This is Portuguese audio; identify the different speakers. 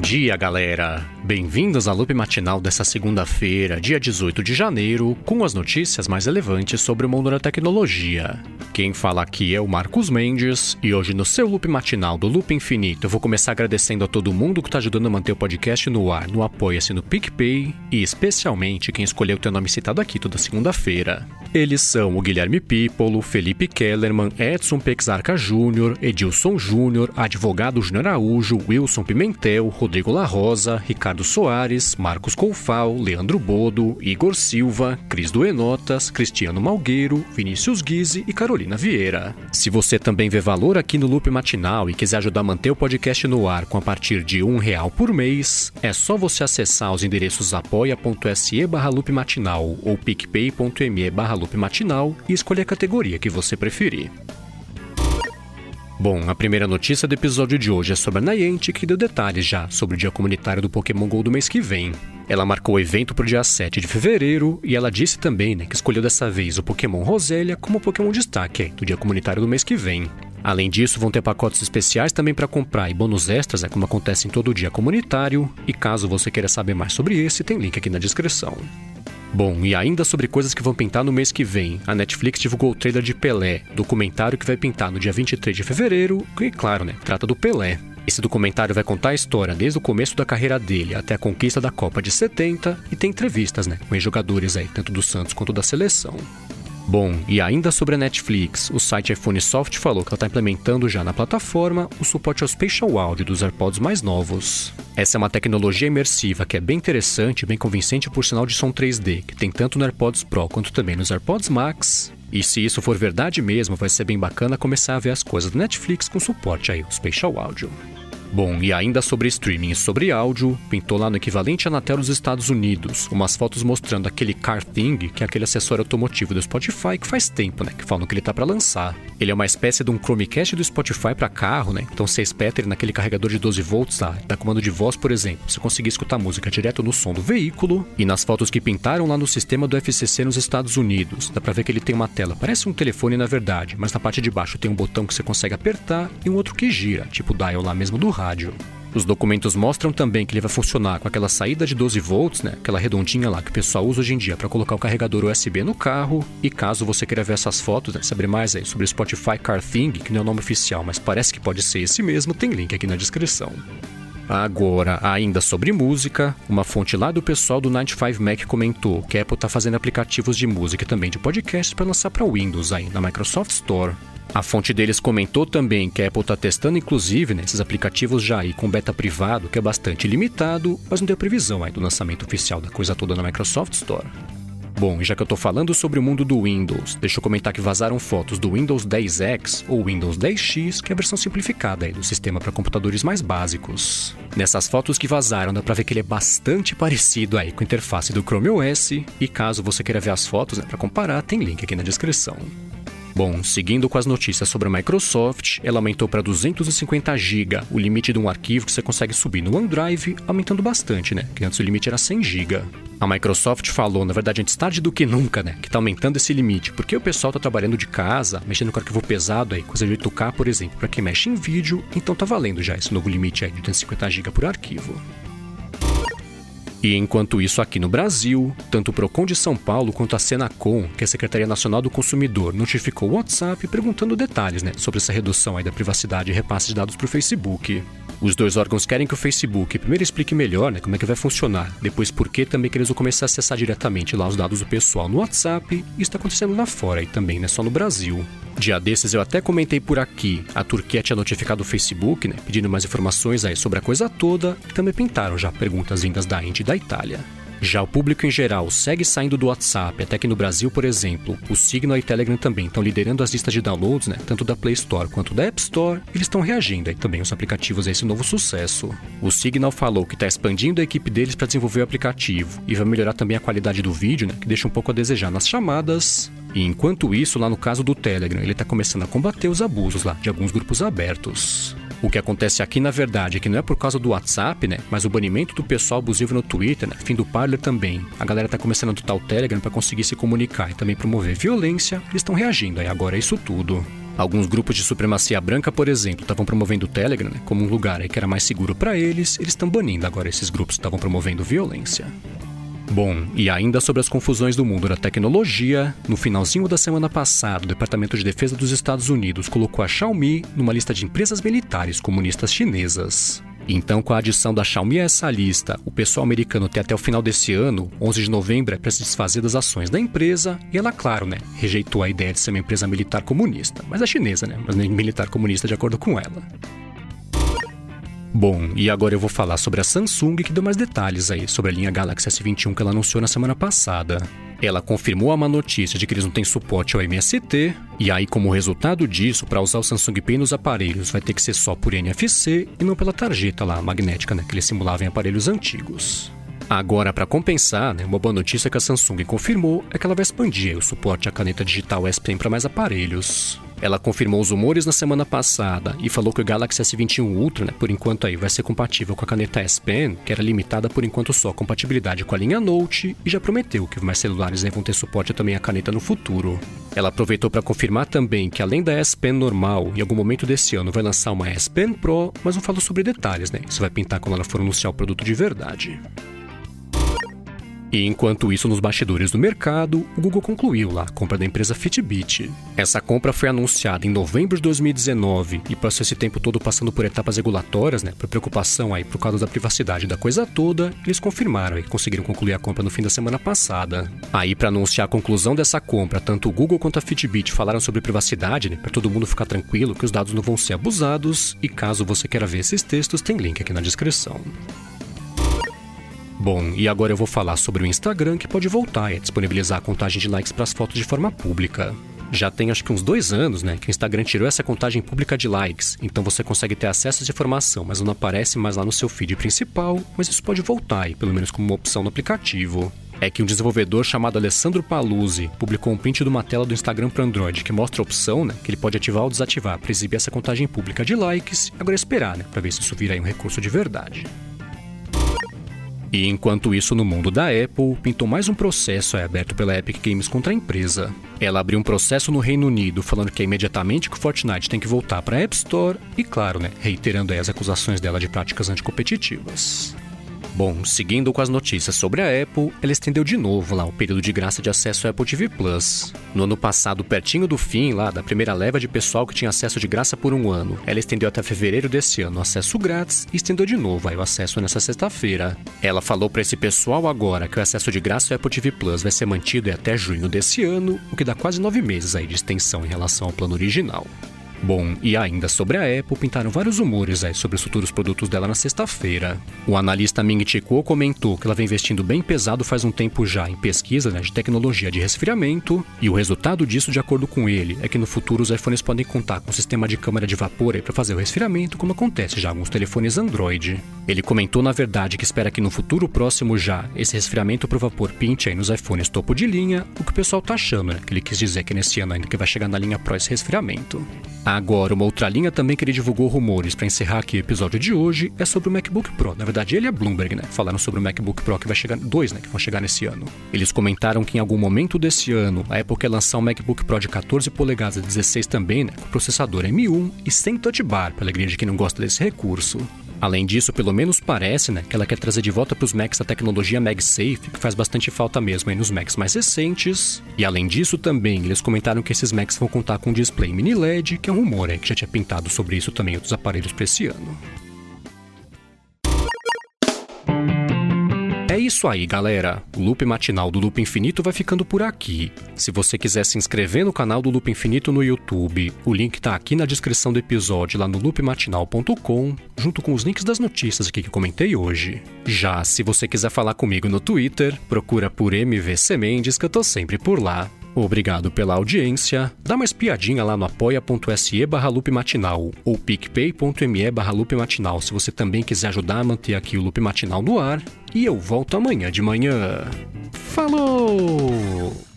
Speaker 1: dia, galera! Bem-vindos ao Loop Matinal dessa segunda-feira, dia 18 de janeiro, com as notícias mais relevantes sobre o mundo da tecnologia. Quem fala aqui é o Marcos Mendes, e hoje no seu Loop Matinal do Loop Infinito eu vou começar agradecendo a todo mundo que está ajudando a manter o podcast no ar, no Apoia-se no PicPay, e especialmente quem escolheu ter o nome citado aqui toda segunda-feira. Eles são o Guilherme Pípolo, Felipe Kellerman, Edson Pexarca Jr., Edilson Júnior, Advogado Júnior Araújo, Wilson Pimentel, Rodrigo La Rosa, Ricardo Soares, Marcos Colfal, Leandro Bodo, Igor Silva, Cris Duenotas, Cristiano Malgueiro, Vinícius Guise e Carolina Vieira. Se você também vê valor aqui no Loop Matinal e quiser ajudar a manter o podcast no ar com a partir de R$1 por mês, é só você acessar os endereços apoia.se/loopmatinal ou picpay.me/loopmatinal e escolher a categoria que você preferir. Bom, a primeira notícia do episódio de hoje é sobre a Niantic, que deu detalhes já sobre o dia comunitário do Pokémon GO do mês que vem. Ela marcou o evento para o dia 7 de fevereiro e ela disse também que escolheu dessa vez o Pokémon Rosélia como Pokémon destaque do dia comunitário do mês que vem. Além disso, vão ter pacotes especiais também para comprar e bônus extras, como acontece em todo o dia comunitário, e caso você queira saber mais sobre esse, tem link aqui na descrição. Bom, e ainda sobre coisas que vão pintar no mês que vem, a Netflix divulgou o trailer de Pelé, documentário que vai pintar no dia 23 de fevereiro, e claro, trata do Pelé. Esse documentário vai contar a história desde o começo da carreira dele até a conquista da Copa de 70 e tem entrevistas, com ex-jogadores tanto do Santos quanto da seleção. Bom, e ainda sobre a Netflix, o site iPhone Soft falou que ela está implementando já na plataforma o suporte ao Spatial Audio dos AirPods mais novos. Essa é uma tecnologia imersiva que é bem interessante e bem convincente por sinal de som 3D, que tem tanto no AirPods Pro quanto também nos AirPods Max. E se isso for verdade mesmo, vai ser bem bacana começar a ver as coisas da Netflix com suporte ao Spatial Audio. Bom, e ainda sobre streaming e sobre áudio, pintou lá no equivalente Anatel dos Estados Unidos umas fotos mostrando aquele Car Thing, que é aquele acessório automotivo do Spotify que faz tempo, que falam que ele tá para lançar. Ele é uma espécie de um Chromecast do Spotify para carro, então você espeta ele naquele carregador de 12 volts lá, dá comando de voz, por exemplo, você conseguir escutar música direto no som do veículo. E nas fotos que pintaram lá no sistema do FCC nos Estados Unidos, dá pra ver que ele tem uma tela, parece um telefone na verdade, mas na parte de baixo tem um botão que você consegue apertar e um outro que gira, tipo o dial lá mesmo do rádio. Os documentos mostram também que ele vai funcionar com aquela saída de 12 volts, aquela redondinha lá que o pessoal usa hoje em dia para colocar o carregador USB no carro. E caso você queira ver essas fotos, saber mais sobre o Spotify Car Thing, que não é o nome oficial, mas parece que pode ser esse mesmo, tem link aqui na descrição. Agora, ainda sobre música, uma fonte lá do pessoal do 95Mac comentou que a Apple está fazendo aplicativos de música e também de podcast para lançar para Windows na Microsoft Store. A fonte deles comentou também que a Apple está testando inclusive esses aplicativos já com beta privado, que é bastante limitado, mas não deu previsão do lançamento oficial da coisa toda na Microsoft Store. Bom, e já que eu tô falando sobre o mundo do Windows, deixa eu comentar que vazaram fotos do Windows 10X ou Windows 10X, que é a versão simplificada do sistema para computadores mais básicos. Nessas fotos que vazaram, dá pra ver que ele é bastante parecido com a interface do Chrome OS, e caso você queira ver as fotos para comparar, tem link aqui na descrição. Bom, seguindo com as notícias sobre a Microsoft, ela aumentou para 250 GB o limite de um arquivo que você consegue subir no OneDrive, aumentando bastante, que antes o limite era 100 GB. A Microsoft falou, na verdade antes tarde do que nunca, que tá aumentando esse limite, porque o pessoal tá trabalhando de casa, mexendo com arquivo pesado, coisa de 8K, por exemplo, para quem mexe em vídeo, então tá valendo já esse novo limite de 250 GB por arquivo. E enquanto isso, aqui no Brasil, tanto o Procon de São Paulo quanto a Senacom, que é a Secretaria Nacional do Consumidor, notificou o WhatsApp perguntando detalhes sobre essa redução da privacidade e repasse de dados para o Facebook. Os dois órgãos querem que o Facebook primeiro explique melhor como é que vai funcionar, depois por que também que eles vão começar a acessar diretamente lá os dados do pessoal no WhatsApp. Isso está acontecendo lá fora e também, só no Brasil. Dia desses eu até comentei por aqui, a Turquia tinha notificado o Facebook, pedindo mais informações sobre a coisa toda, e também pintaram já perguntas vindas da Índia e da Itália. Já o público em geral segue saindo do WhatsApp, até que no Brasil, por exemplo, o Signal e o Telegram também estão liderando as listas de downloads, tanto da Play Store quanto da App Store, e eles estão reagindo também os aplicativos a esse novo sucesso. O Signal falou que está expandindo a equipe deles para desenvolver o aplicativo, e vai melhorar também a qualidade do vídeo, que deixa um pouco a desejar nas chamadas. E enquanto isso, lá no caso do Telegram, ele está começando a combater os abusos de alguns grupos abertos. O que acontece aqui, na verdade, é que não é por causa do WhatsApp, mas o banimento do pessoal abusivo no Twitter, fim do Parler também. A galera tá começando a adotar o Telegram para conseguir se comunicar e também promover violência. Eles estão reagindo agora a isso tudo. Alguns grupos de supremacia branca, por exemplo, estavam promovendo o Telegram, né, como um lugar aí que era mais seguro para eles estão banindo agora esses grupos que estavam promovendo violência. Bom, e ainda sobre as confusões do mundo da tecnologia, no finalzinho da semana passada, o Departamento de Defesa dos Estados Unidos colocou a Xiaomi numa lista de empresas militares comunistas chinesas. Então, com a adição da Xiaomi a essa lista, o pessoal americano tem até o final desse ano, 11 de novembro, para se desfazer das ações da empresa, e ela, claro, né, rejeitou a ideia de ser uma empresa militar comunista, mas é chinesa, né, mas nem militar comunista de acordo com ela. Bom, e agora eu vou falar sobre a Samsung, que deu mais detalhes aí sobre a linha Galaxy S21 que ela anunciou na semana passada. Ela confirmou a má notícia de que eles não têm suporte ao MST, e aí, como resultado disso, para usar o Samsung Pay nos aparelhos vai ter que ser só por NFC e não pela tarjeta lá magnética, né, que eles simulavam em aparelhos antigos. Agora, para compensar, né, uma boa notícia que a Samsung confirmou é que ela vai expandir o suporte à caneta digital S Pen para mais aparelhos. Ela confirmou os rumores na semana passada e falou que o Galaxy S21 Ultra, né, por enquanto aí, vai ser compatível com a caneta S Pen, que era limitada por enquanto só a compatibilidade com a linha Note, e já prometeu que mais celulares aí vão ter suporte também à caneta no futuro. Ela aproveitou para confirmar também que além da S Pen normal, em algum momento desse ano vai lançar uma S Pen Pro, mas não falou sobre detalhes, né? Isso vai pintar quando ela for anunciar o produto de verdade. E enquanto isso, nos bastidores do mercado, o Google concluiu lá a compra da empresa Fitbit. Essa compra foi anunciada em novembro de 2019 e passou esse tempo todo passando por etapas regulatórias, né, por preocupação aí por causa da privacidade da coisa toda, eles confirmaram e conseguiram concluir a compra no fim da semana passada. Aí, para anunciar a conclusão dessa compra, tanto o Google quanto a Fitbit falaram sobre privacidade, né, para todo mundo ficar tranquilo que os dados não vão ser abusados, e caso você queira ver esses textos, tem link aqui na descrição. Bom, e agora eu vou falar sobre o Instagram, que pode voltar a disponibilizar a contagem de likes para as fotos de forma pública. Já tem acho que uns 2 anos, né, que o Instagram tirou essa contagem pública de likes, então você consegue ter acesso a essa informação, mas não aparece mais lá no seu feed principal, mas isso pode voltar, pelo menos como uma opção no aplicativo. É que um desenvolvedor chamado Alessandro Paluzzi publicou um print de uma tela do Instagram para Android que mostra a opção, né, que ele pode ativar ou desativar para exibir essa contagem pública de likes, agora é esperar, né, para ver se isso vira aí um recurso de verdade. E enquanto isso, no mundo da Apple, pintou mais um processo aberto pela Epic Games contra a empresa. Ela abriu um processo no Reino Unido falando que é imediatamente que o Fortnite tem que voltar para a App Store e, claro, né, reiterando aí as acusações dela de práticas anticompetitivas. Bom, seguindo com as notícias sobre a Apple, ela estendeu de novo lá o período de graça de acesso ao Apple TV Plus. No ano passado, pertinho do fim lá da primeira leva de pessoal que tinha acesso de graça por 1 ano, ela estendeu até fevereiro desse ano o acesso grátis e estendeu de novo aí o acesso nessa sexta-feira. Ela falou para esse pessoal agora que o acesso de graça ao Apple TV Plus vai ser mantido até junho desse ano, o que dá quase 9 meses aí de extensão em relação ao plano original. Bom, e ainda sobre a Apple, pintaram vários rumores aí sobre os futuros produtos dela na sexta-feira. O analista Ming Chi Kuo comentou que ela vem investindo bem pesado faz um tempo já em pesquisa, né, de tecnologia de resfriamento, e o resultado disso, de acordo com ele, é que no futuro os iPhones podem contar com um sistema de câmara de vapor para fazer o resfriamento, como acontece já em alguns telefones Android. Ele comentou, na verdade, que espera que no futuro próximo já esse resfriamento por vapor pinte aí nos iPhones topo de linha, o que o pessoal tá achando, né, que ele quis dizer que nesse ano ainda que vai chegar na linha Pro esse resfriamento. Agora, uma outra linha também que ele divulgou rumores para encerrar aqui o episódio de hoje é sobre o MacBook Pro. Na verdade, ele é Bloomberg, né? Falaram sobre o MacBook Pro que vai chegar, 2, né, que vão chegar nesse ano. Eles comentaram que em algum momento desse ano, a Apple quer lançar um MacBook Pro de 14 polegadas e 16 também, né, com processador M1 e sem touch bar, para alegria de quem não gosta desse recurso. Além disso, pelo menos parece, né, que ela quer trazer de volta para os Macs a tecnologia MagSafe, que faz bastante falta mesmo aí nos Macs mais recentes. E além disso também, eles comentaram que esses Macs vão contar com um display mini LED, que é um rumor aí que já tinha pintado sobre isso também em outros aparelhos para esse ano. É isso aí, galera. O Loop Matinal do Loop Infinito vai ficando por aqui. Se você quiser se inscrever no canal do Loop Infinito no YouTube, o link tá aqui na descrição do episódio lá no loopmatinal.com, junto com os links das notícias aqui que eu comentei hoje. Já se você quiser falar comigo no Twitter, procura por MVC Mendes, que eu tô sempre por lá. Obrigado pela audiência. Dá uma espiadinha lá no apoia.se/loopmatinal ou picpay.me/loopmatinal se você também quiser ajudar a manter aqui o Loop Matinal no ar. E eu volto amanhã de manhã. Falou!